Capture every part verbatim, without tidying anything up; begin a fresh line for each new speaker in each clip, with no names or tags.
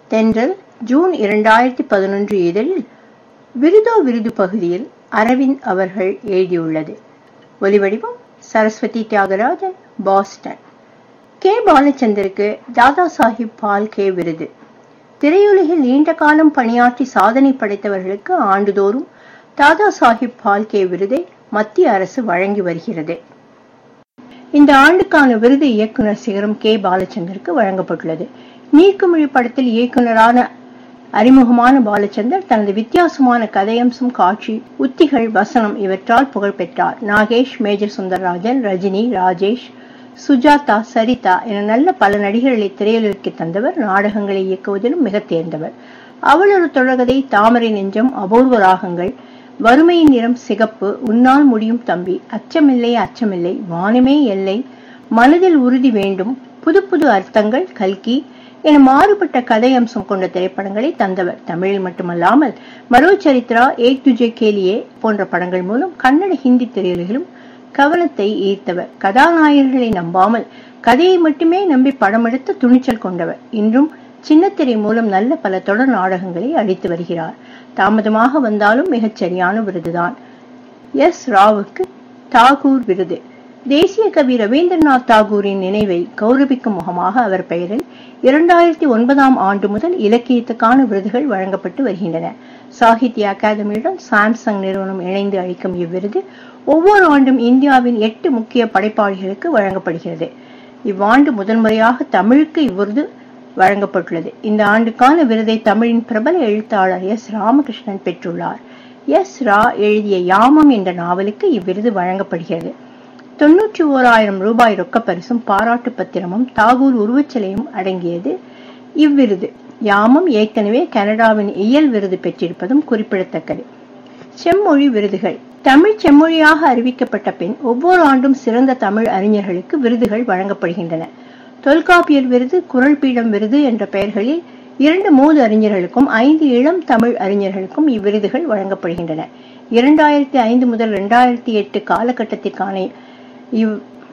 தென்றல் ஜூன் இரண்டாயிரத்தி பதினொன்று இதழில் விருதோ விருது பகுதியில் அரவிந்த் அவர்கள் எழுதியுள்ளது. ஒலிவடிவம் சரஸ்வதி தியாகராஜன், பாஸ்டன். கே பாலச்சந்தருக்கு தாதா சாஹிப் பால்கே விருது. திரையுலகில் நீண்ட காலம் பணியாற்றி சாதனை படைத்தவர்களுக்கு ஆண்டுதோறும் தாதா சாஹிப் பால்கே விருதை மத்திய அரசு வழங்கி வருகிறது. இந்த ஆண்டுக்கான விருது இயக்குனர் சிகரம் கே பாலச்சந்தருக்கு வழங்கப்பட்டுள்ளது. நீர்க்குமிழி படத்தில் இயக்குனரான அறிமுகமான பாலச்சந்தர் தனது வித்தியாசமான கதையம்சம், காட்சி, உத்திகள், வசனம் இவற்றால் புகழ் பெற்றார். நாகேஷ், மேஜர் சுந்தரராஜன், ரஜினி, ராஜேஷ், சுஜாதா, சரிதா என நல்ல பல நடிகர்களை திரையுலகிற்கு தந்தவர். நாடகங்களை இயக்குவதிலும் மிக தேர்ந்தவர். அவள் ஒரு தொடர்கதை, தாமரை நெஞ்சம், அபூர்வ ராகங்கள், வறுமையின் நிறம் சிகப்பு, உன்னால் முடியும் தம்பி, அச்சமில்லை அச்சமில்லை, வானமே எல்லை, மனதில் உறுதி வேண்டும், புது புது அர்த்தங்கள், கல்கி என மாறுபட்ட கதை அம்சம் கொண்ட திரைப்படங்களை தந்தவர். தமிழில் மட்டுமல்லாமல் மரோ சரித்ரா, ஏக் துஜே கேலியே போன்ற படங்கள் மூலம் கன்னட, ஹிந்தி திரையுலகிலும் கவனத்தை ஈர்த்தவர். கதாநாயகர்களை நம்பாமல் கதையை மட்டுமே நம்பி படம் எடுத்த துணிச்சல் கொண்டவர். இன்றும் சின்னத்திரை மூலம் நல்ல பல தொடர் நாடகங்களை அளித்து வருகிறார். தாமதமாக வந்தாலும் மிகச் சரியான விருதுதான். எஸ் ராவுக்கு தாகூர் விருது. தேசிய கவி ரவீந்திரநாத் தாகூரின் நினைவை கௌரவிக்கும் முகமாக அவர் பெயரில் இரண்டாயிரத்தி ஒன்பதாம் ஆண்டு முதல் இலக்கியத்துக்கான விருதுகள் வழங்கப்பட்டு வருகின்றன. சாகித்ய அகாதமியுடன் சாம்சங் நிறுவனம் இணைந்து அளிக்கும் இவ்விருது ஒவ்வொரு ஆண்டும் இந்தியாவின் எட்டு முக்கிய படைப்பாளிகளுக்கு வழங்கப்படுகிறது. இவ்வாண்டு முதன்முறையாக தமிழுக்கு இவ்விருது வழங்கப்பட்டுள்ளது. இந்த ஆண்டுக்கான விருதை தமிழின் பிரபல எழுத்தாளர் எஸ் ராமகிருஷ்ணன் பெற்றுள்ளார். எஸ் ரா எழுதிய யாமம் என்ற நாவலுக்கு இவ்விருது வழங்கப்படுகிறது. தொன்னூற்றி ஓராயிரம் ரூபாய் ரொக்க பரிசும் பாராட்டு பத்திரமும் தாகூர் உருவச்சிலையும் அடங்கியது இவ்விருது. யாமம் ஏற்கனவே கனடாவின் இயல் விருது பெற்றிருப்பதும் குறிப்பிடத்தக்கது. செம்மொழி விருதுகள். தமிழ் செம்மொழியாக அறிவிக்கப்பட்ட பின் ஒவ்வொரு ஆண்டும் சிறந்த தமிழ் அறிஞர்களுக்கு விருதுகள் வழங்கப்படுகின்றன. தொல்காப்பியர் விருது, குறள் பீடம் விருது என்ற பெயர்களில் இரண்டு மூது அறிஞர்களுக்கும் ஐந்து இளம் தமிழ் அறிஞர்களுக்கும் இவ்விருதுகள் வழங்கப்படுகின்றன. இரண்டாயிரத்தி ஐந்து முதல் இரண்டாயிரத்தி எட்டு காலகட்டத்திற்கான இவ்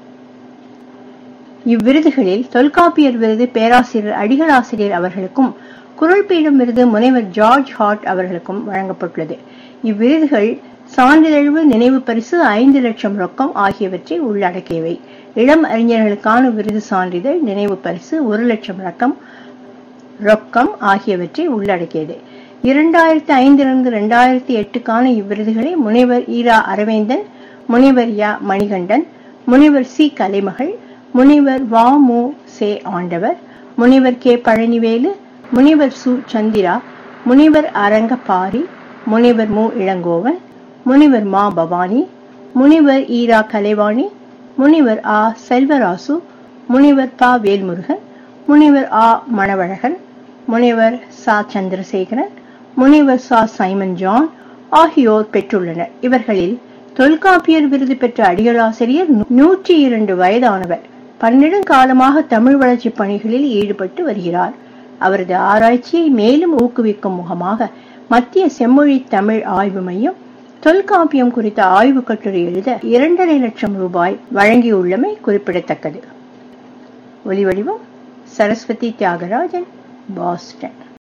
இவ்விருதுகளில் தொல்காப்பியர் விருது பேராசிரியர் அடிகளாசிரியர் அவர்களுக்கும், குறள் பீடம் விருது முனைவர் ஜார்ஜ் ஹார்ட் அவர்களுக்கும் வழங்கப்பட்டுள்ளது. இவ்விருதுகள் சான்றிதழ்வு, நினைவு பரிசு, ஐந்து லட்சம் ரொக்கம் ஆகியவற்றை உள்ளடக்கியவை. இளம் அறிஞர்களுக்கான விருது சான்றிதழ், நினைவு பரிசு, ஒரு லட்சம் ரொக்கம் ரொக்கம் ஆகியவற்றை உள்ளடக்கியது. இரண்டாயிரத்தி ஐந்திலிருந்து இரண்டாயிரத்தி எட்டுக்கான இவ்விருதுகளை முனைவர் ஈரா அரவேந்தன், முனைவர் யா மணிகண்டன், முனைவர் சி கலைமகள், முனைவர் வா மு சே ஆண்டவர், முனைவர் கே பழனிவேலு, முனைவர் சு சந்திரா, முனைவர் அரங்கபாரி, முனைவர் மு இளங்கோவன், முனைவர் மா பவானி, முனைவர் ஈரா கலைவாணி, முனைவர் ஆ செல்வராசு, முனைவர் பா வேல்முருகன், முனைவர் ஆ மணவழகன், முனைவர் சா சந்திரசேகரன், முனைவர் சா சைமன் ஜான் ஆகியோர் பெற்றுள்ளனர். இவர்களில் தொல்காப்பியர் விருது பெற்ற அடிகளாசிரியர் நூற்றி இரண்டு வயதானவர். பன்னெடுங்காலமாக தமிழ் வளர்ச்சி பணிகளில் ஈடுபட்டு வருகிறார். அவரது ஆராய்ச்சியை மேலும் ஊக்குவிக்கும் முகமாக மத்திய செம்மொழி தமிழ் ஆய்வு மையம் தொல்காப்பியம் குறித்த ஆய்வு கட்டுரை எழுத இரண்டரை லட்சம் ரூபாய் வழங்கியுள்ளமை குறிப்பிடத்தக்கது. ஒலிவடிவம் சரஸ்வதி தியாகராஜன், பாஸ்டன்.